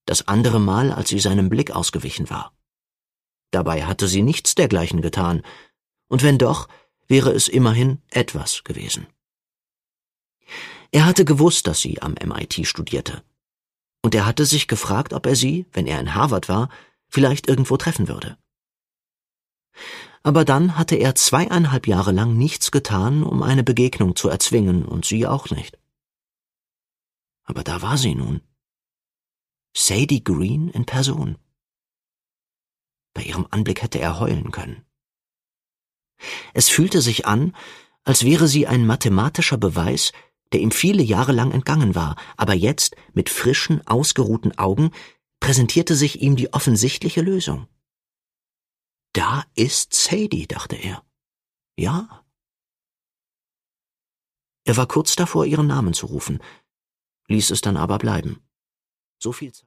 das andere Mal, als sie seinem Blick ausgewichen war. Dabei hatte sie nichts dergleichen getan, und wenn doch, wäre es immerhin etwas gewesen. Er hatte gewusst, dass sie am MIT studierte. Und er hatte sich gefragt, ob er sie, wenn er in Harvard war, vielleicht irgendwo treffen würde. Aber dann hatte er 2,5 Jahre lang nichts getan, um eine Begegnung zu erzwingen, und sie auch nicht. Aber da war sie nun. Sadie Green in Person. Bei ihrem Anblick hätte er heulen können. Es fühlte sich an, als wäre sie ein mathematischer Beweis, der ihm viele Jahre lang entgangen war, aber jetzt, mit frischen, ausgeruhten Augen, präsentierte sich ihm die offensichtliche Lösung. Da ist Sadie, dachte er. Ja. Er war kurz davor, ihren Namen zu rufen, ließ es dann aber bleiben. So viel Zeit.